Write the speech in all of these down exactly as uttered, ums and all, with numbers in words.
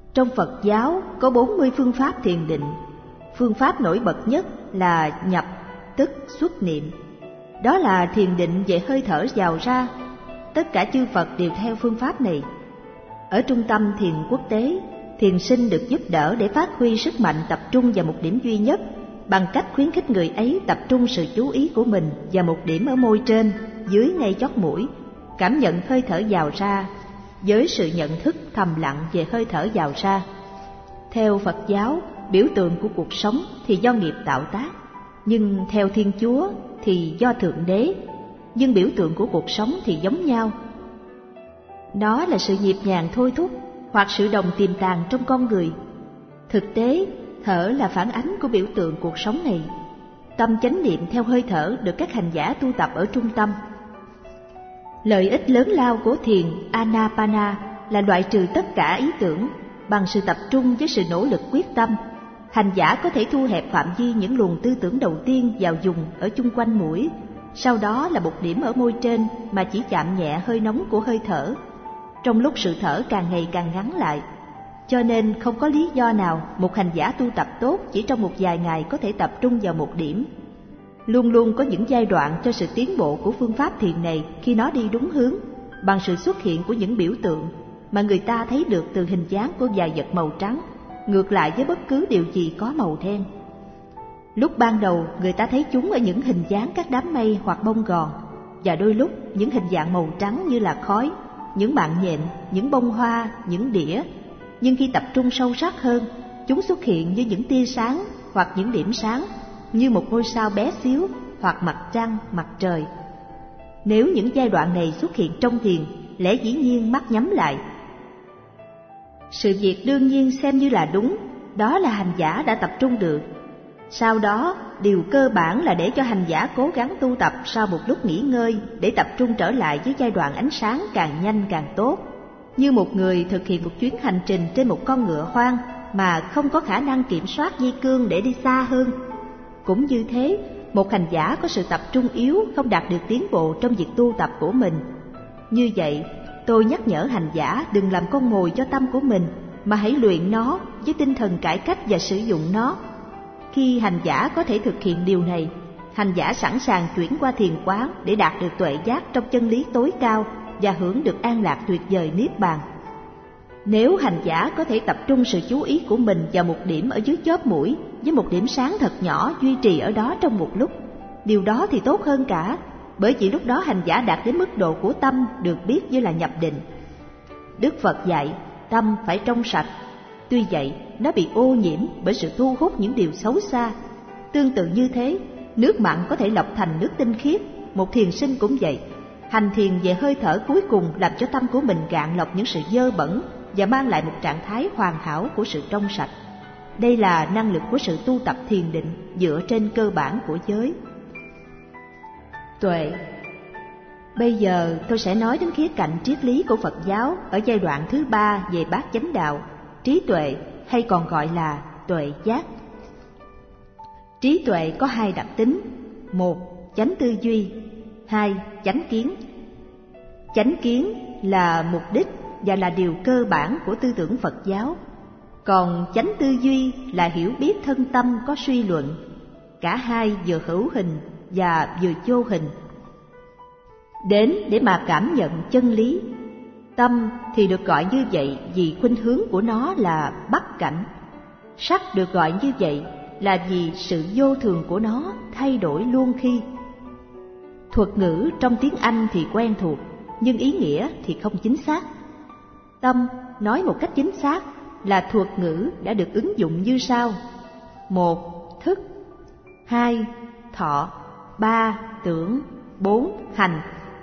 Trong Phật giáo có bốn mươi phương pháp thiền định. Phương pháp nổi bật nhất là nhập tức xuất niệm. Đó là thiền định về hơi thở vào ra. Tất cả chư Phật đều theo phương pháp này. Ở trung tâm thiền quốc tế, thiền sinh được giúp đỡ để phát huy sức mạnh tập trung vào một điểm duy nhất bằng cách khuyến khích người ấy tập trung sự chú ý của mình vào một điểm ở môi trên, dưới ngay chót mũi, cảm nhận hơi thở vào ra với sự nhận thức thầm lặng về hơi thở vào ra. Theo Phật giáo, biểu tượng của cuộc sống thì do nghiệp tạo tác, nhưng theo Thiên Chúa thì do Thượng Đế, nhưng biểu tượng của cuộc sống thì giống nhau. Đó là sự nhịp nhàng thôi thúc hoặc sự đồng tiềm tàng trong con người. Thực tế, thở là phản ánh của biểu tượng cuộc sống này. Tâm chánh niệm theo hơi thở được các hành giả tu tập ở trung tâm. Lợi ích lớn lao của thiền Anapana là loại trừ tất cả ý tưởng. Bằng sự tập trung với sự nỗ lực quyết tâm, hành giả có thể thu hẹp phạm vi những luồng tư tưởng đầu tiên vào vùng ở chung quanh mũi, sau đó là một điểm ở môi trên mà chỉ chạm nhẹ hơi nóng của hơi thở, trong lúc sự thở càng ngày càng ngắn lại. Cho nên không có lý do nào một hành giả tu tập tốt chỉ trong một vài ngày có thể tập trung vào một điểm. Luôn luôn có những giai đoạn cho sự tiến bộ của phương pháp thiền này khi nó đi đúng hướng, bằng sự xuất hiện của những biểu tượng mà người ta thấy được từ hình dáng của vài vật màu trắng, ngược lại với bất cứ điều gì có màu đen. Lúc ban đầu người ta thấy chúng ở những hình dáng các đám mây hoặc bông gòn, và đôi lúc những hình dạng màu trắng như là khói, những mạng nhện, những bông hoa, những đĩa. Nhưng khi tập trung sâu sắc hơn, chúng xuất hiện như những tia sáng hoặc những điểm sáng, như một ngôi sao bé xíu hoặc mặt trăng, mặt trời. Nếu những giai đoạn này xuất hiện trong thiền, lẽ dĩ nhiên mắt nhắm lại. Sự việc đương nhiên xem như là đúng, đó là hành giả đã tập trung được. Sau đó, điều cơ bản là để cho hành giả cố gắng tu tập sau một lúc nghỉ ngơi để tập trung trở lại với giai đoạn ánh sáng càng nhanh càng tốt. Như một người thực hiện một chuyến hành trình trên một con ngựa hoang mà không có khả năng kiểm soát dây cương để đi xa hơn. Cũng như thế, một hành giả có sự tập trung yếu không đạt được tiến bộ trong việc tu tập của mình. Như vậy, tôi nhắc nhở hành giả đừng làm con mồi cho tâm của mình, mà hãy luyện nó với tinh thần cải cách và sử dụng nó. Khi hành giả có thể thực hiện điều này, hành giả sẵn sàng chuyển qua thiền quán để đạt được tuệ giác trong chân lý tối cao và hưởng được an lạc tuyệt vời niết bàn. Nếu hành giả có thể tập trung sự chú ý của mình vào một điểm ở dưới chóp mũi với một điểm sáng thật nhỏ duy trì ở đó trong một lúc, điều đó thì tốt hơn cả, bởi vì lúc đó hành giả đạt đến mức độ của tâm được biết như là nhập định. Đức Phật dạy tâm phải trong sạch, tuy vậy nó bị ô nhiễm bởi sự thu hút những điều xấu xa. Tương tự như thế, nước mặn có thể lọc thành nước tinh khiết, một thiền sinh cũng vậy. Hành thiền về hơi thở cuối cùng làm cho tâm của mình gạn lọc những sự dơ bẩn và mang lại một trạng thái hoàn hảo của sự trong sạch. Đây là năng lực của sự tu tập thiền định dựa trên cơ bản của giới. Tuệ. Bây giờ tôi sẽ nói đến khía cạnh triết lý của Phật giáo ở giai đoạn thứ ba về bát chánh đạo, trí tuệ hay còn gọi là tuệ giác. Trí tuệ có hai đặc tính: một, chánh tư duy; hai, chánh kiến. Chánh kiến là mục đích và là điều cơ bản của tư tưởng Phật giáo, còn chánh tư duy là hiểu biết thân tâm có suy luận. Cả hai vừa hữu hình và vừa vô hình, đến để mà cảm nhận chân lý. Tâm thì được gọi như vậy vì khuynh hướng của nó là bắt cảnh. Sắc được gọi như vậy là vì sự vô thường của nó thay đổi luôn khi. Thuật ngữ trong tiếng Anh thì quen thuộc, nhưng ý nghĩa thì không chính xác. Tâm nói một cách chính xác là thuật ngữ đã được ứng dụng như sau: một, thức; hai, thọ; ba, tưởng; bốn, hành.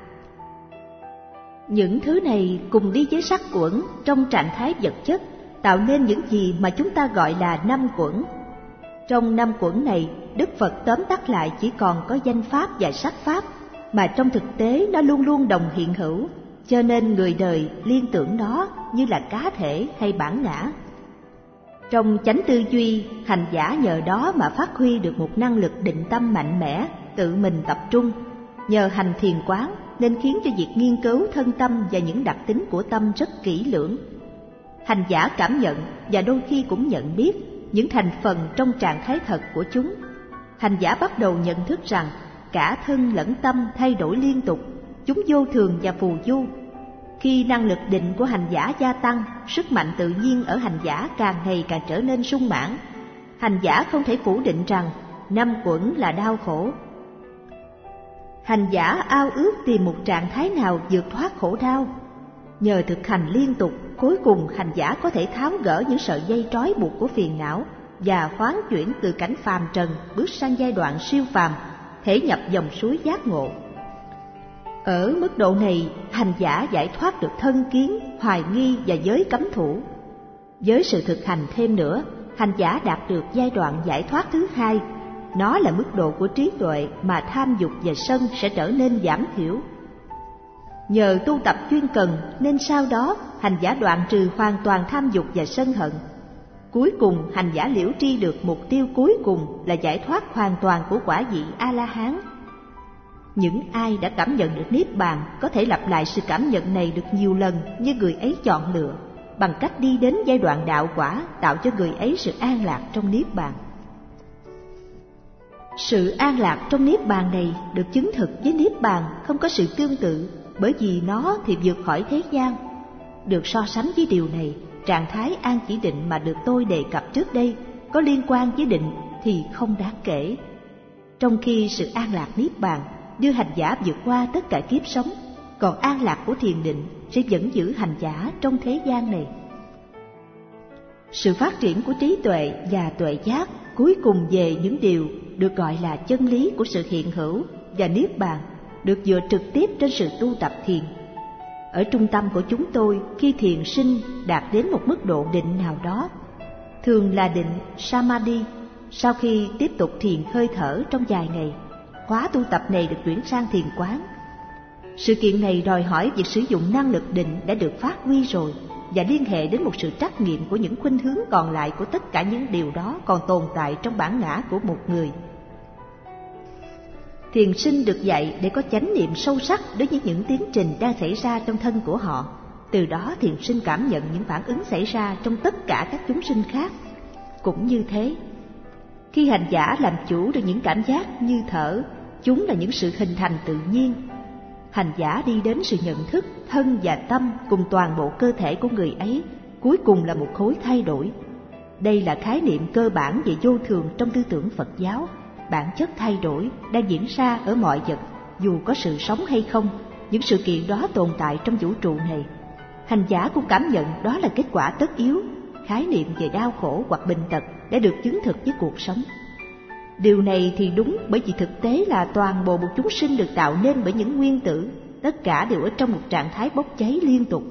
Những thứ này cùng đi với sắc quẩn trong trạng thái vật chất, tạo nên những gì mà chúng ta gọi là năm quẩn. Trong năm quẩn này, Đức Phật tóm tắt lại chỉ còn có danh pháp và sắc pháp, mà trong thực tế nó luôn luôn đồng hiện hữu, cho nên người đời liên tưởng đó như là cá thể hay bản ngã. Trong chánh tư duy, hành giả nhờ đó mà phát huy được một năng lực định tâm mạnh mẽ, tự mình tập trung. Nhờ hành thiền quán nên khiến cho việc nghiên cứu thân tâm và những đặc tính của tâm rất kỹ lưỡng. hành giả cảm nhận và đôi khi cũng nhận biết những thành phần trong trạng thái thật của chúng. Hành giả bắt đầu nhận thức rằng cả thân lẫn tâm thay đổi liên tục, chúng vô thường và phù du. Khi năng lực định của hành giả gia tăng, sức mạnh tự nhiên ở hành giả càng ngày càng trở nên sung mãn. Hành giả không thể phủ định rằng năm uẩn là đau khổ. Hành giả ao ước tìm một trạng thái nào vượt thoát khổ đau. Nhờ thực hành liên tục, cuối cùng hành giả có thể tháo gỡ những sợi dây trói buộc của phiền não và khoán chuyển từ cảnh phàm trần bước sang giai đoạn siêu phàm, thể nhập dòng suối giác ngộ. Ở mức độ này, hành giả giải thoát được thân kiến, hoài nghi và giới cấm thủ. Với sự thực hành thêm nữa, hành giả đạt được giai đoạn giải thoát thứ hai. Nó là mức độ của trí tuệ mà tham dục và sân sẽ trở nên giảm thiểu. Nhờ tu tập chuyên cần nên sau đó hành giả đoạn trừ hoàn toàn tham dục và sân hận. Cuối cùng hành giả liễu tri được mục tiêu cuối cùng là giải thoát hoàn toàn của quả vị A-la-hán. Những ai đã cảm nhận được Niết Bàn có thể lặp lại sự cảm nhận này được nhiều lần như người ấy chọn lựa, bằng cách đi đến giai đoạn đạo quả tạo cho người ấy sự an lạc trong Niết Bàn. Sự an lạc trong Niết Bàn này được chứng thực với Niết Bàn không có sự tương tự, bởi vì nó thì vượt khỏi thế gian. Được so sánh với điều này, trạng thái an chỉ định mà được tôi đề cập trước đây có liên quan với định thì không đáng kể. Trong khi sự an lạc Niết Bàn đưa hành giả vượt qua tất cả kiếp sống, còn an lạc của thiền định sẽ vẫn giữ hành giả trong thế gian này. Sự phát triển của trí tuệ và tuệ giác cuối cùng về những điều được gọi là chân lý của sự hiện hữu và Niết Bàn được dựa trực tiếp trên sự tu tập thiền. Ở trung tâm của chúng tôi, khi thiền sinh đạt đến một mức độ định nào đó, thường là định Samadhi, sau khi tiếp tục thiền hơi thở trong vài ngày, khóa tu tập này được chuyển sang thiền quán. Sự kiện này đòi hỏi việc sử dụng năng lực định đã được phát huy rồi và liên hệ đến một sự trắc nghiệm của những khuynh hướng còn lại của tất cả những điều đó còn tồn tại trong bản ngã của một người. Thiền sinh được dạy để có chánh niệm sâu sắc đối với những tiến trình đang xảy ra trong thân của họ. Từ đó thiền sinh cảm nhận những phản ứng xảy ra trong tất cả các chúng sinh khác. Cũng như thế, khi hành giả làm chủ được những cảm giác như thở, chúng là những sự hình thành tự nhiên. Hành giả đi đến sự nhận thức thân và tâm cùng toàn bộ cơ thể của người ấy, cuối cùng là một khối thay đổi. Đây là khái niệm cơ bản về vô thường trong tư tưởng Phật giáo. Bản chất thay đổi đang diễn ra ở mọi vật, dù có sự sống hay không, những sự kiện đó tồn tại trong vũ trụ này. Hành giả cũng cảm nhận đó là kết quả tất yếu. Khái niệm về đau khổ hoặc bệnh tật đã được chứng thực với cuộc sống. Điều này thì đúng, bởi vì thực tế là toàn bộ một chúng sinh được tạo nên bởi những nguyên tử, tất cả đều ở trong một trạng thái bốc cháy liên tục.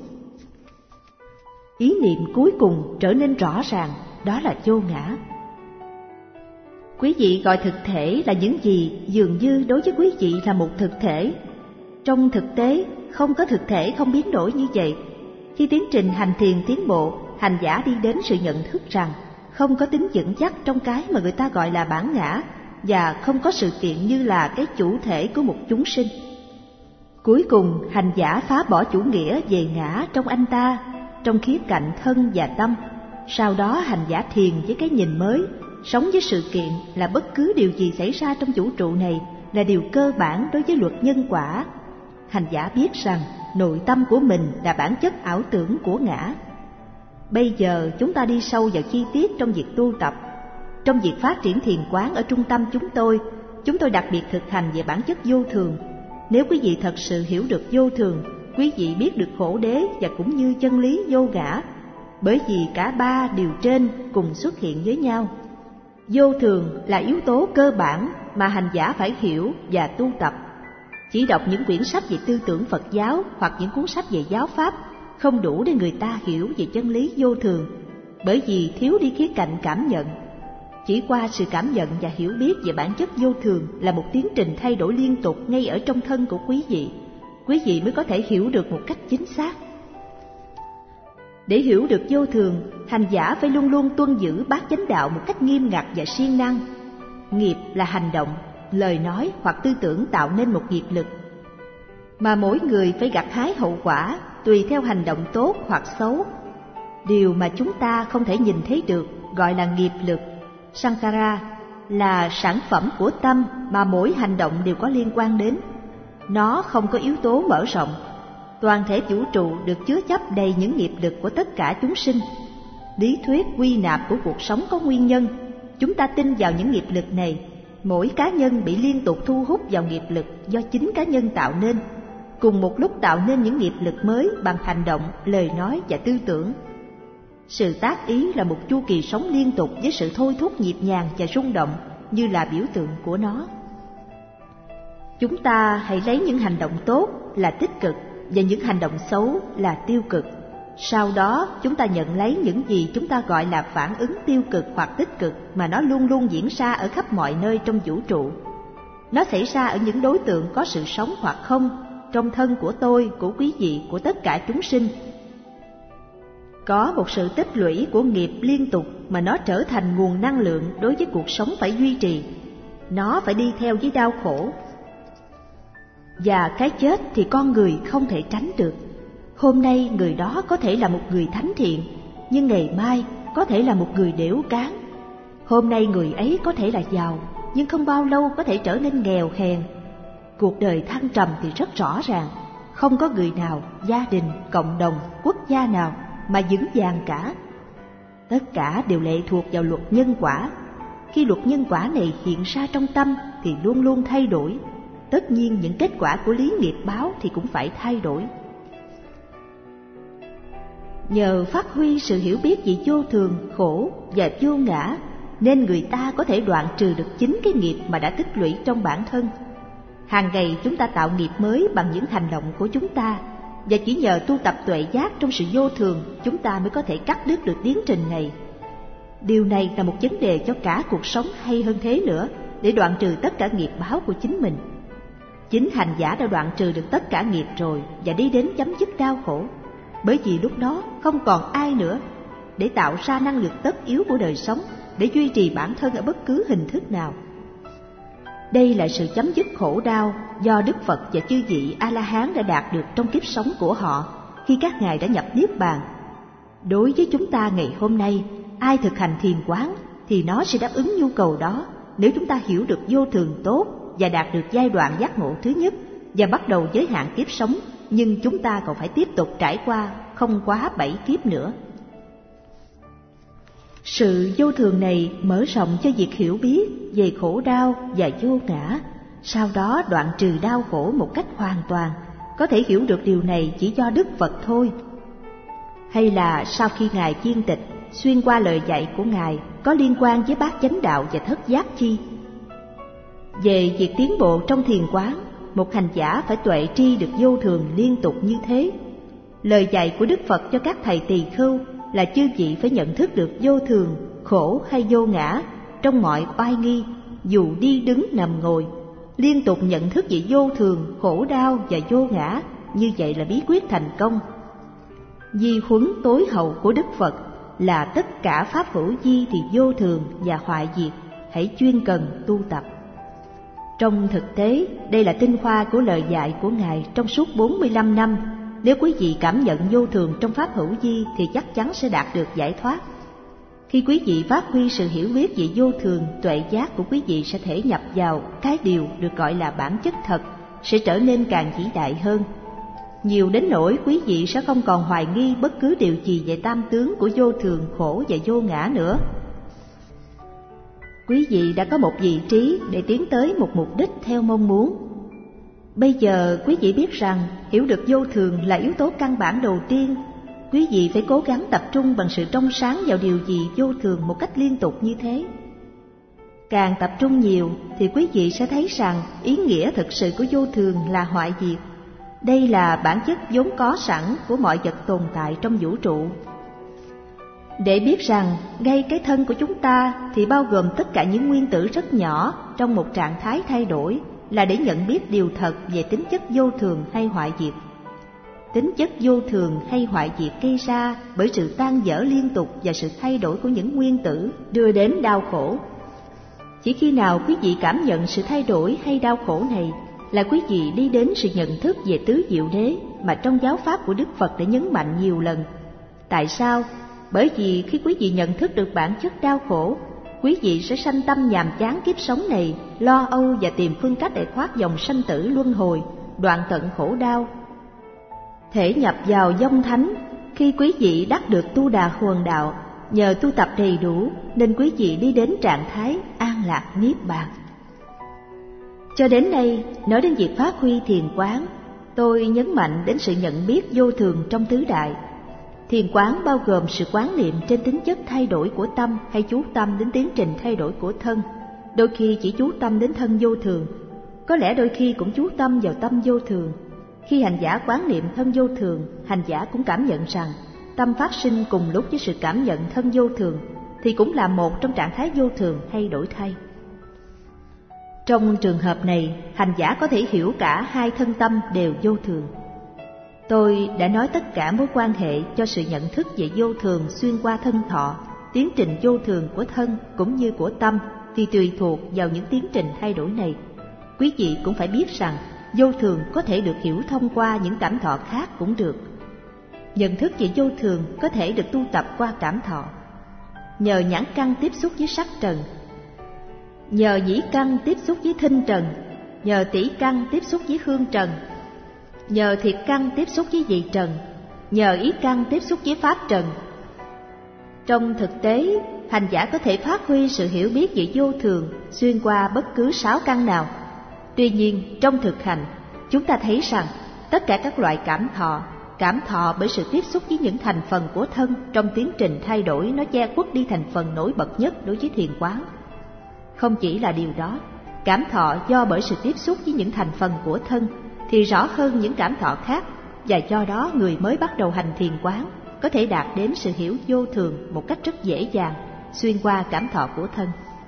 Ý niệm cuối cùng trở nên rõ ràng, đó là vô ngã. Quý vị gọi thực thể là những gì dường như đối với quý vị là một thực thể. Trong thực tế, không có thực thể không biến đổi như vậy. Khi tiến trình hành thiền tiến bộ, hành giả đi đến sự nhận thức rằng không có tính vững chắc trong cái mà người ta gọi là bản ngã, và không có sự kiện như là cái chủ thể của một chúng sinh. Cuối cùng, hành giả phá bỏ chủ nghĩa về ngã trong anh ta, trong khía cạnh thân và tâm. Sau đó hành giả thiền với cái nhìn mới, sống với sự kiện là bất cứ điều gì xảy ra trong vũ trụ này là điều cơ bản đối với luật nhân quả. Hành giả biết rằng nội tâm của mình là bản chất ảo tưởng của ngã. Bây giờ chúng ta đi sâu vào chi tiết trong việc tu tập. Trong việc phát triển thiền quán ở trung tâm chúng tôi, chúng tôi đặc biệt thực hành về bản chất vô thường. Nếu quý vị thật sự hiểu được vô thường, quý vị biết được khổ đế và cũng như chân lý vô ngã, bởi vì cả ba điều trên cùng xuất hiện với nhau. Vô thường là yếu tố cơ bản mà hành giả phải hiểu và tu tập. Chỉ đọc những quyển sách về tư tưởng Phật giáo hoặc những cuốn sách về giáo pháp không đủ để người ta hiểu về chân lý vô thường, bởi vì thiếu đi khía cạnh cảm nhận. Chỉ qua sự cảm nhận và hiểu biết về bản chất vô thường là một tiến trình thay đổi liên tục ngay ở trong thân của quý vị, quý vị mới có thể hiểu được một cách chính xác. Để hiểu được vô thường, hành giả phải luôn luôn tuân giữ bát chánh đạo một cách nghiêm ngặt và siêng năng. Nghiệp là hành động, lời nói hoặc tư tưởng tạo nên một nghiệp lực, mà mỗi người phải gặt hái hậu quả tùy theo hành động tốt hoặc xấu. Điều mà chúng ta không thể nhìn thấy được gọi là nghiệp lực. Sankara là sản phẩm của tâm mà mỗi hành động đều có liên quan đến. Nó không có yếu tố mở rộng. Toàn thể vũ trụ được chứa chấp đầy những nghiệp lực của tất cả chúng sinh. Lý thuyết quy nạp của cuộc sống có nguyên nhân. Chúng ta tin vào những nghiệp lực này. Mỗi cá nhân bị liên tục thu hút vào nghiệp lực do chính cá nhân tạo nên, cùng một lúc tạo nên những nghiệp lực mới bằng hành động, lời nói và tư tưởng. Sự tác ý là một chu kỳ sống liên tục với sự thôi thúc nhịp nhàng và rung động như là biểu tượng của nó. Chúng ta hãy lấy những hành động tốt là tích cực và những hành động xấu là tiêu cực. Sau đó chúng ta nhận lấy những gì chúng ta gọi là phản ứng tiêu cực hoặc tích cực mà nó luôn luôn diễn ra ở khắp mọi nơi trong vũ trụ. Nó xảy ra ở những đối tượng có sự sống hoặc không, trong thân của tôi, của quý vị, của tất cả chúng sinh. Có một sự tích lũy của nghiệp liên tục mà nó trở thành nguồn năng lượng đối với cuộc sống phải duy trì. Nó phải đi theo với đau khổ. Và cái chết thì con người không thể tránh được. Hôm nay người đó có thể là một người thánh thiện, nhưng ngày mai có thể là một người đểu cán. Hôm nay người ấy có thể là giàu, nhưng không bao lâu có thể trở nên nghèo hèn. Cuộc đời thăng trầm thì rất rõ ràng. Không có người nào, gia đình, cộng đồng, quốc gia nào mà vững vàng cả. Tất cả đều lệ thuộc vào luật nhân quả. Khi luật nhân quả này hiện ra trong tâm thì luôn luôn thay đổi. Tất nhiên những kết quả của lý nghiệp báo thì cũng phải thay đổi. Nhờ phát huy sự hiểu biết về vô thường, khổ và vô ngã, nên người ta có thể đoạn trừ được chính cái nghiệp mà đã tích lũy trong bản thân. Hàng ngày chúng ta tạo nghiệp mới bằng những hành động của chúng ta, và chỉ nhờ tu tập tuệ giác trong sự vô thường, chúng ta mới có thể cắt đứt được tiến trình này. Điều này là một vấn đề cho cả cuộc sống hay hơn thế nữa, để đoạn trừ tất cả nghiệp báo của chính mình. Chính hành giả đã đoạn trừ được tất cả nghiệp rồi và đi đến chấm dứt đau khổ, bởi vì lúc đó không còn ai nữa để tạo ra năng lực tất yếu của đời sống, để duy trì bản thân ở bất cứ hình thức nào. Đây là sự chấm dứt khổ đau do Đức Phật và chư vị A-la-hán đã đạt được trong kiếp sống của họ khi các ngài đã nhập Niết Bàn. Đối với chúng ta ngày hôm nay, ai thực hành thiền quán thì nó sẽ đáp ứng nhu cầu đó nếu chúng ta hiểu được vô thường tốt và đạt được giai đoạn giác ngộ thứ nhất và bắt đầu giới hạn kiếp sống, nhưng chúng ta còn phải tiếp tục trải qua không quá bảy kiếp nữa. Sự vô thường này mở rộng cho việc hiểu biết về khổ đau và vô ngã, sau đó đoạn trừ đau khổ một cách hoàn toàn. Có thể hiểu được điều này chỉ do Đức Phật thôi. Hay là sau khi Ngài viên tịch, xuyên qua lời dạy của Ngài có liên quan với bát chánh đạo và thất giác chi. Về việc tiến bộ trong thiền quán, một hành giả phải tuệ tri được vô thường liên tục như thế. Lời dạy của Đức Phật cho các thầy tỳ khưu là chư vị phải nhận thức được vô thường, khổ hay vô ngã trong mọi oai nghi, dù đi đứng nằm ngồi. Liên tục nhận thức về vô thường, khổ đau và vô ngã, như vậy là bí quyết thành công. Di huấn tối hậu của Đức Phật là tất cả pháp hữu vi thì vô thường và hoại diệt, hãy chuyên cần tu tập. Trong thực tế, đây là tinh hoa của lời dạy của Ngài trong suốt bốn mươi lăm năm. Nếu quý vị cảm nhận vô thường trong pháp hữu vi thì chắc chắn sẽ đạt được giải thoát. Khi quý vị phát huy sự hiểu biết về vô thường, tuệ giác của quý vị sẽ thể nhập vào cái điều được gọi là bản chất thật, sẽ trở nên càng vĩ đại hơn. Nhiều đến nỗi quý vị sẽ không còn hoài nghi bất cứ điều gì về tam tướng của vô thường, khổ và vô ngã nữa. Quý vị đã có một vị trí để tiến tới một mục đích theo mong muốn. Bây giờ quý vị biết rằng hiểu được vô thường là yếu tố căn bản đầu tiên. Quý vị phải cố gắng tập trung bằng sự trong sáng vào điều gì vô thường một cách liên tục như thế. Càng tập trung nhiều thì quý vị sẽ thấy rằng ý nghĩa thực sự của vô thường là hoại diệt. Đây là bản chất vốn có sẵn của mọi vật tồn tại trong vũ trụ. Để biết rằng ngay cái thân của chúng ta thì bao gồm tất cả những nguyên tử rất nhỏ trong một trạng thái thay đổi, là để nhận biết điều thật về tính chất vô thường hay hoại diệt. Tính chất vô thường hay hoại diệt gây ra bởi sự tan vỡ liên tục và sự thay đổi của những nguyên tử đưa đến đau khổ. Chỉ khi nào quý vị cảm nhận sự thay đổi hay đau khổ này là quý vị đi đến sự nhận thức về tứ diệu đế mà trong giáo pháp của Đức Phật đã nhấn mạnh nhiều lần. Tại sao? Bởi vì khi quý vị nhận thức được bản chất đau khổ, quý vị sẽ sanh tâm nhàm chán kiếp sống này, lo âu và tìm phương cách để thoát dòng sanh tử luân hồi, đoạn tận khổ đau. Thể nhập vào vong thánh, khi quý vị đắc được tu đà huần đạo, nhờ tu tập đầy đủ nên quý vị đi đến trạng thái an lạc niết bàn. Cho đến nay, nói đến việc phát huy thiền quán, tôi nhấn mạnh đến sự nhận biết vô thường trong tứ đại. Thiền quán bao gồm sự quán niệm trên tính chất thay đổi của tâm hay chú tâm đến tiến trình thay đổi của thân. Đôi khi chỉ chú tâm đến thân vô thường, có lẽ đôi khi cũng chú tâm vào tâm vô thường. Khi hành giả quán niệm thân vô thường, hành giả cũng cảm nhận rằng tâm phát sinh cùng lúc với sự cảm nhận thân vô thường, thì cũng là một trong trạng thái vô thường hay đổi thay. Trong trường hợp này, hành giả có thể hiểu cả hai thân tâm đều vô thường. Tôi đã nói tất cả mối quan hệ cho sự nhận thức về vô thường xuyên qua thân thọ, tiến trình vô thường của thân cũng như của tâm thì tùy thuộc vào những tiến trình thay đổi này. Quý vị cũng phải biết rằng vô thường có thể được hiểu thông qua những cảm thọ khác cũng được. Nhận thức về vô thường có thể được tu tập qua cảm thọ. Nhờ nhãn căn tiếp xúc với sắc trần, nhờ nhĩ căn tiếp xúc với thinh trần, nhờ tỷ căn tiếp xúc với hương trần, nhờ thiệt căn tiếp xúc với vị trần, nhờ ý căn tiếp xúc với pháp trần. Trong thực tế, hành giả có thể phát huy sự hiểu biết về vô thường xuyên qua bất cứ sáu căn nào. Tuy nhiên, trong thực hành, chúng ta thấy rằng tất cả các loại cảm thọ, cảm thọ bởi sự tiếp xúc với những thành phần của thân trong tiến trình thay đổi, nó che khuất đi thành phần nổi bật nhất đối với thiền quán. Không chỉ là điều đó, cảm thọ do bởi sự tiếp xúc với những thành phần của thân thì rõ hơn những cảm thọ khác, và do đó người mới bắt đầu hành thiền quán có thể đạt đến sự hiểu vô thường một cách rất dễ dàng xuyên qua cảm thọ của thân.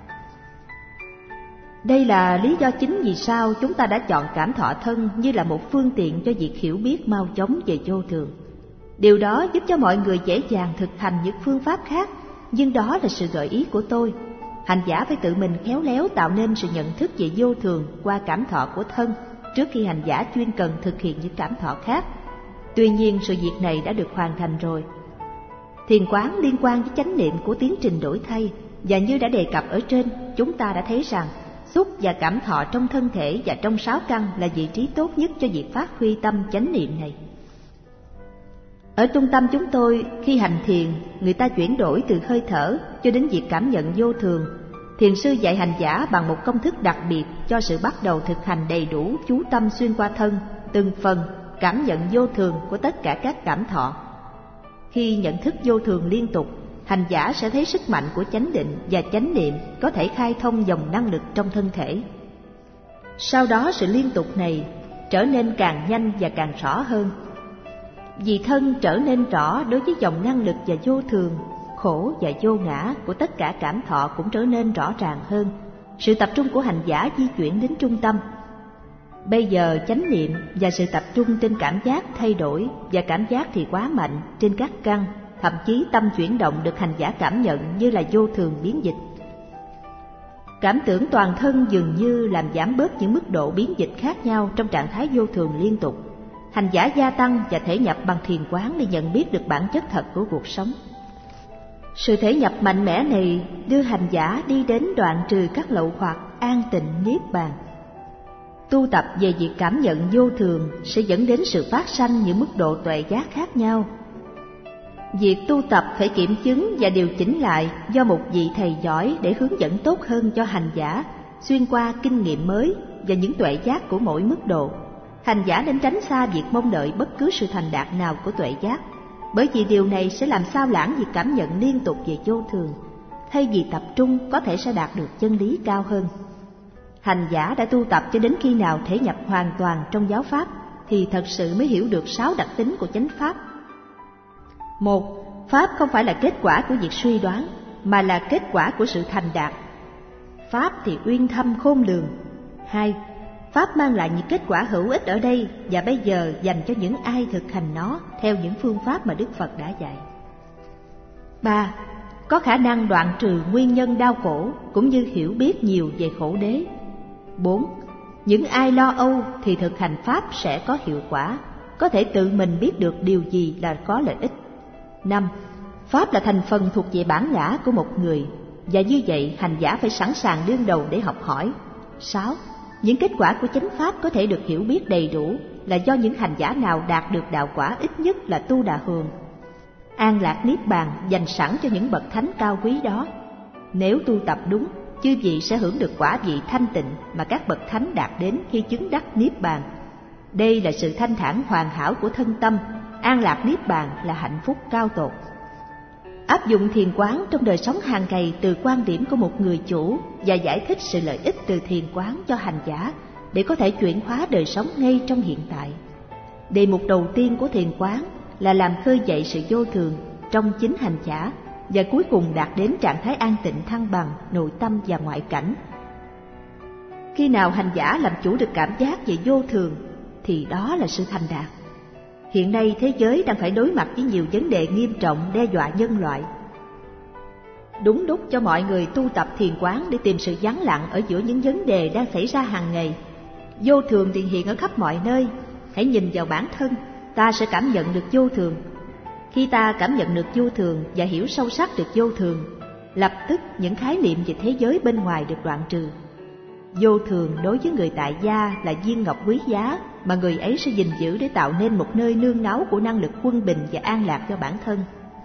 Đây là lý do chính vì sao chúng ta đã chọn cảm thọ thân như là một phương tiện cho việc hiểu biết mau chóng về vô thường. Điều đó giúp cho mọi người dễ dàng thực hành những phương pháp khác, nhưng đó là sự gợi ý của tôi. Hành giả phải tự mình khéo léo tạo nên sự nhận thức về vô thường qua cảm thọ của thân trước khi hành giả chuyên cần thực hiện những cảm thọ khác. Tuy nhiên, sự việc này đã được hoàn thành rồi. Thiền quán liên quan với chánh niệm của tiến trình đổi thay, và như đã đề cập ở trên, chúng ta đã thấy rằng xúc và cảm thọ trong thân thể và trong sáu căn là vị trí tốt nhất cho việc phát huy tâm chánh niệm này. Ở trung tâm chúng tôi, khi hành thiền, người ta chuyển đổi từ hơi thở cho đến việc cảm nhận vô thường. Thiền sư dạy hành giả bằng một công thức đặc biệt cho sự bắt đầu thực hành đầy đủ chú tâm xuyên qua thân, từng phần, cảm nhận vô thường của tất cả các cảm thọ. Khi nhận thức vô thường liên tục, hành giả sẽ thấy sức mạnh của chánh định và chánh niệm có thể khai thông dòng năng lực trong thân thể. Sau đó sự liên tục này trở nên càng nhanh và càng rõ hơn. Vì thân trở nên rõ đối với dòng năng lực và vô thường, khổ và vô ngã của tất cả cảm thọ cũng trở nên rõ ràng hơn. Sự tập trung của hành giả di chuyển đến trung tâm. Bây giờ chánh niệm và sự tập trung trên cảm giác thay đổi, và cảm giác thì quá mạnh trên các căn, thậm chí tâm chuyển động được hành giả cảm nhận như là vô thường biến dịch. Cảm tưởng toàn thân dường như làm giảm bớt những mức độ biến dịch khác nhau trong trạng thái vô thường liên tục. Hành giả gia tăng và thể nhập bằng thiền quán để nhận biết được bản chất thật của cuộc sống. Sự thể nhập mạnh mẽ này đưa hành giả đi đến đoạn trừ các lậu hoặc, an tịnh niết bàn. Tu tập về việc cảm nhận vô thường sẽ dẫn đến sự phát sanh những mức độ tuệ giác khác nhau. Việc tu tập phải kiểm chứng và điều chỉnh lại do một vị thầy giỏi để hướng dẫn tốt hơn cho hành giả xuyên qua kinh nghiệm mới và những tuệ giác của mỗi mức độ. Hành giả nên tránh xa việc mong đợi bất cứ sự thành đạt nào của tuệ giác, bởi vì điều này sẽ làm sao lãng việc cảm nhận liên tục về vô thường. Thay vì tập trung, có thể sẽ đạt được chân lý cao hơn. Hành giả đã tu tập cho đến khi nào thể nhập hoàn toàn trong giáo pháp thì thật sự mới hiểu được sáu đặc tính của chánh pháp. Một, pháp không phải là kết quả của việc suy đoán, mà là kết quả của sự thành đạt. Pháp thì uyên thâm khôn lường. Hai, pháp mang lại những kết quả hữu ích ở đây và bây giờ dành cho những ai thực hành nó theo những phương pháp mà Đức Phật đã dạy. Ba, có khả năng đoạn trừ nguyên nhân đau khổ cũng như hiểu biết nhiều về khổ đế. Bốn, những ai lo âu thì thực hành pháp sẽ có hiệu quả, có thể tự mình biết được điều gì là có lợi ích. Năm, Pháp là thành phần thuộc về bản ngã của một người, và như vậy hành giả phải sẵn sàng đương đầu để học hỏi. Sáu. Những kết quả của chánh pháp có thể được hiểu biết đầy đủ là do những hành giả nào đạt được đạo quả ít nhất là tu đà hường. An lạc niết bàn dành sẵn cho những bậc thánh cao quý đó. Nếu tu tập đúng, chư vị sẽ hưởng được quả vị thanh tịnh mà các bậc thánh đạt đến khi chứng đắc niết bàn. Đây là sự thanh thản hoàn hảo của thân tâm, an lạc niết bàn là hạnh phúc cao tột. Áp dụng thiền quán trong đời sống hàng ngày từ quan điểm của một người chủ và giải thích sự lợi ích từ thiền quán cho hành giả để có thể chuyển hóa đời sống ngay trong hiện tại. Đề mục đầu tiên của thiền quán là làm khơi dậy sự vô thường trong chính hành giả và cuối cùng đạt đến trạng thái an tịnh thăng bằng nội tâm và ngoại cảnh. Khi nào hành giả làm chủ được cảm giác về vô thường thì đó là sự thành đạt. Hiện nay thế giới đang phải đối mặt với nhiều vấn đề nghiêm trọng đe dọa nhân loại. Đúng đúc cho mọi người tu tập thiền quán để tìm sự vắng lặng ở giữa những vấn đề đang xảy ra hàng ngày. Vô thường thì hiện ở khắp mọi nơi. Hãy nhìn vào bản thân, ta sẽ cảm nhận được vô thường. Khi ta cảm nhận được vô thường và hiểu sâu sắc được vô thường, lập tức những khái niệm về thế giới bên ngoài được đoạn trừ. Vô thường đối với người tại gia là viên ngọc quý giá mà người ấy sẽ gìn giữ để tạo nên một nơi nương náu của năng lực quân bình và an lạc cho bản thân.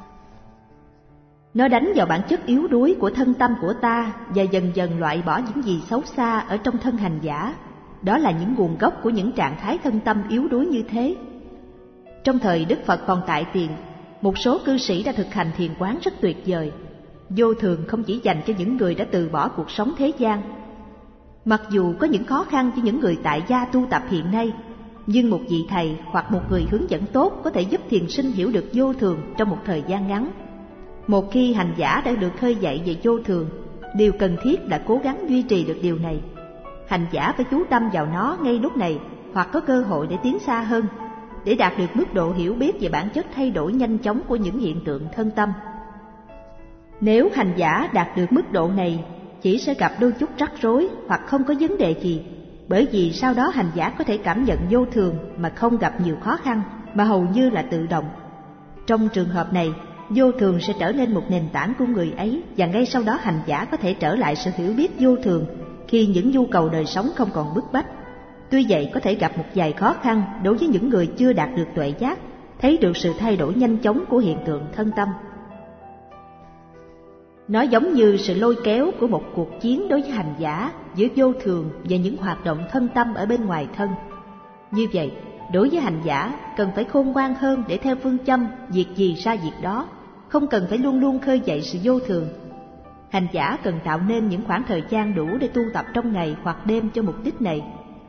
Nó đánh vào bản chất yếu đuối của thân tâm của ta và dần dần loại bỏ những gì xấu xa ở trong thân hành giả. Đó là những nguồn gốc của những trạng thái thân tâm yếu đuối như thế. Trong thời Đức Phật còn tại tiền, một số cư sĩ đã thực hành thiền quán rất tuyệt vời. Vô thường không chỉ dành cho những người đã từ bỏ cuộc sống thế gian. Mặc dù có những khó khăn cho những người tại gia tu tập hiện nay, nhưng một vị thầy hoặc một người hướng dẫn tốt có thể giúp thiền sinh hiểu được vô thường trong một thời gian ngắn. Một khi hành giả đã được khơi dậy về vô thường, điều cần thiết là cố gắng duy trì được điều này. Hành giả phải chú tâm vào nó ngay lúc này hoặc có cơ hội để tiến xa hơn, để đạt được mức độ hiểu biết về bản chất thay đổi nhanh chóng của những hiện tượng thân tâm. Nếu hành giả đạt được mức độ này, chỉ sẽ gặp đôi chút rắc rối hoặc không có vấn đề gì, bởi vì sau đó hành giả có thể cảm nhận vô thường mà không gặp nhiều khó khăn, mà hầu như là tự động. Trong trường hợp này, vô thường sẽ trở nên một nền tảng của người ấy, và ngay sau đó hành giả có thể trở lại sự hiểu biết vô thường khi những nhu cầu đời sống không còn bức bách. Tuy vậy có thể gặp một vài khó khăn đối với những người chưa đạt được tuệ giác, thấy được sự thay đổi nhanh chóng của hiện tượng thân tâm. Nó giống như sự lôi kéo của một cuộc chiến đối với hành giả giữa vô thường và những hoạt động thân tâm ở bên ngoài thân. Như vậy, đối với hành giả cần phải khôn ngoan hơn để theo phương châm việc gì ra việc đó, không cần phải luôn luôn khơi dậy sự vô thường. Hành giả cần tạo nên những khoảng thời gian đủ để tu tập trong ngày hoặc đêm cho mục đích này.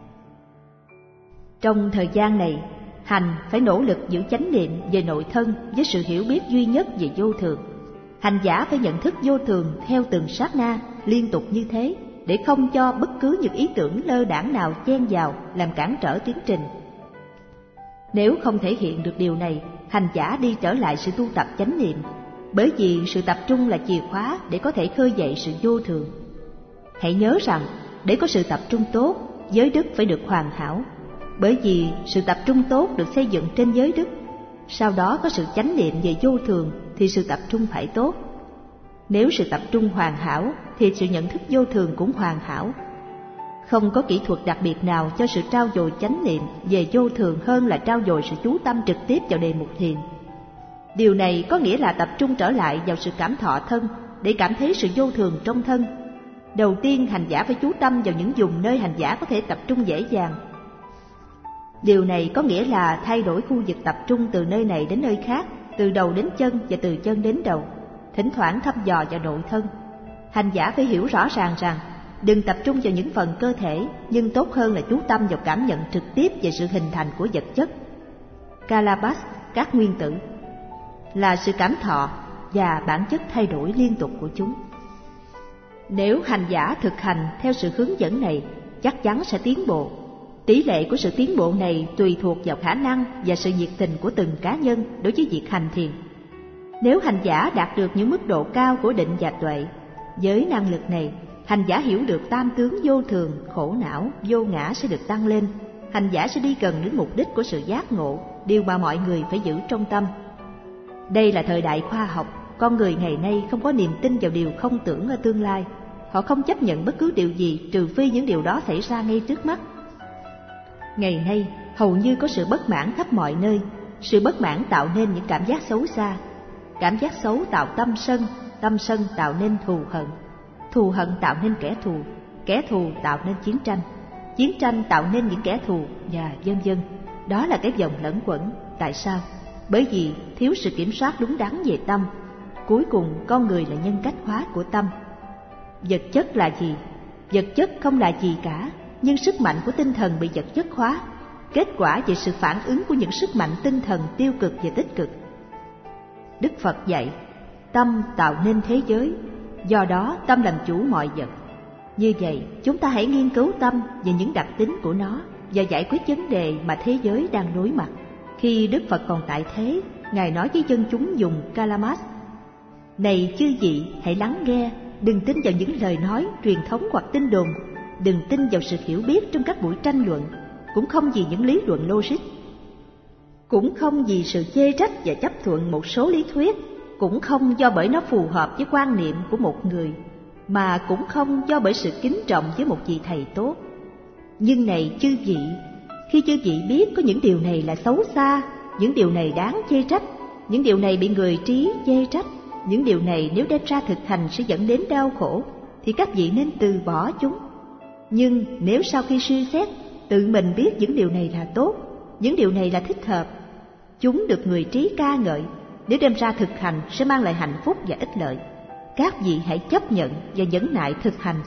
Trong thời gian này, hành phải nỗ lực giữ chánh niệm về nội thân với sự hiểu biết duy nhất về vô thường. Hành giả phải nhận thức vô thường theo từng sát na, liên tục như thế, để không cho bất cứ những ý tưởng lơ đãng nào chen vào làm cản trở tiến trình. Nếu không thể hiện được điều này, hành giả đi trở lại sự tu tập chánh niệm, bởi vì sự tập trung là chìa khóa để có thể khơi dậy sự vô thường. Hãy nhớ rằng, để có sự tập trung tốt, giới đức phải được hoàn hảo, bởi vì sự tập trung tốt được xây dựng trên giới đức. Sau đó có sự chánh niệm về vô thường thì sự tập trung phải tốt. Nếu sự tập trung hoàn hảo thì sự nhận thức vô thường cũng hoàn hảo. Không có kỹ thuật đặc biệt nào cho sự trau dồi chánh niệm về vô thường hơn là trau dồi sự chú tâm trực tiếp vào đề mục thiền. Điều này có nghĩa là tập trung trở lại vào sự cảm thọ thân để cảm thấy sự vô thường trong thân. Đầu tiên, hành giả phải chú tâm vào những vùng nơi hành giả có thể tập trung dễ dàng. Điều này có nghĩa là thay đổi khu vực tập trung từ nơi này đến nơi khác, từ đầu đến chân và từ chân đến đầu, thỉnh thoảng thăm dò vào nội thân. Hành giả phải hiểu rõ ràng rằng đừng tập trung vào những phần cơ thể, nhưng tốt hơn là chú tâm vào cảm nhận trực tiếp về sự hình thành của vật chất. Kalabas, các nguyên tử, là sự cảm thọ và bản chất thay đổi liên tục của chúng. Nếu hành giả thực hành theo sự hướng dẫn này, chắc chắn sẽ tiến bộ. Tỷ lệ của sự tiến bộ này tùy thuộc vào khả năng và sự nhiệt tình của từng cá nhân đối với việc hành thiền. Nếu hành giả đạt được những mức độ cao của định và tuệ, với năng lực này, hành giả hiểu được tam tướng vô thường, khổ não, vô ngã sẽ được tăng lên. Hành giả sẽ đi gần đến mục đích của sự giác ngộ, điều mà mọi người phải giữ trong tâm. Đây là thời đại khoa học, con người ngày nay không có niềm tin vào điều không tưởng ở tương lai. Họ không chấp nhận bất cứ điều gì trừ phi những điều đó xảy ra ngay trước mắt. Ngày nay, hầu như có sự bất mãn khắp mọi nơi. Sự bất mãn tạo nên những cảm giác xấu xa. Cảm giác xấu tạo tâm sân, tâm sân tạo nên thù hận. Thù hận tạo nên kẻ thù, kẻ thù tạo nên chiến tranh. Chiến tranh tạo nên những kẻ thù và vân vân. Đó là cái vòng lẫn quẩn. Tại sao? Bởi vì thiếu sự kiểm soát đúng đắn về tâm. Cuối cùng con người là nhân cách hóa của tâm. Vật chất là gì? Vật chất không là gì cả, nhưng sức mạnh của tinh thần bị vật chất hóa, kết quả về sự phản ứng của những sức mạnh tinh thần tiêu cực và tích cực. Đức Phật dạy, tâm tạo nên thế giới, do đó tâm làm chủ mọi vật. Như vậy, chúng ta hãy nghiên cứu tâm và những đặc tính của nó và giải quyết vấn đề mà thế giới đang đối mặt. Khi Đức Phật còn tại thế, Ngài nói với dân chúng dùng Kalamas: Này chư vị, hãy lắng nghe, đừng tin vào những lời nói, truyền thống hoặc tin đồn, đừng tin vào sự hiểu biết trong các buổi tranh luận, cũng không vì những lý luận logic, cũng không vì sự chê trách và chấp thuận một số lý thuyết, cũng không do bởi nó phù hợp với quan niệm của một người, mà cũng không do bởi sự kính trọng với một vị thầy tốt. Nhưng này chư vị, khi chư vị biết có những điều này là xấu xa, những điều này đáng chê trách, những điều này bị người trí chê trách, những điều này nếu đem ra thực hành sẽ dẫn đến đau khổ, thì các vị nên từ bỏ chúng. Nhưng nếu sau khi suy xét, tự mình biết những điều này là tốt, những điều này là thích hợp, chúng được người trí ca ngợi, nếu đem ra thực hành sẽ mang lại hạnh phúc và ích lợi, các vị hãy chấp nhận và nhẫn nại thực hành.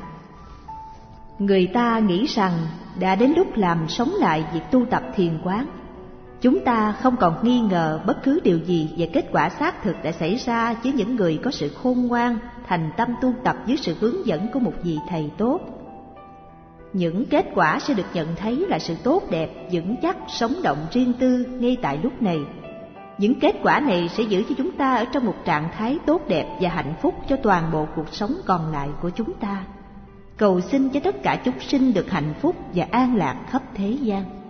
Người ta nghĩ rằng đã đến lúc làm sống lại việc tu tập thiền quán. Chúng ta không còn nghi ngờ bất cứ điều gì về kết quả xác thực đã xảy ra với những người có sự khôn ngoan, thành tâm tu tập dưới sự hướng dẫn của một vị thầy tốt. Những kết quả sẽ được nhận thấy là sự tốt đẹp, vững chắc, sống động riêng tư ngay tại lúc này. Những kết quả này sẽ giữ cho chúng ta ở trong một trạng thái tốt đẹp và hạnh phúc cho toàn bộ cuộc sống còn lại của chúng ta. Cầu xin cho tất cả chúng sinh được hạnh phúc và an lạc khắp thế gian.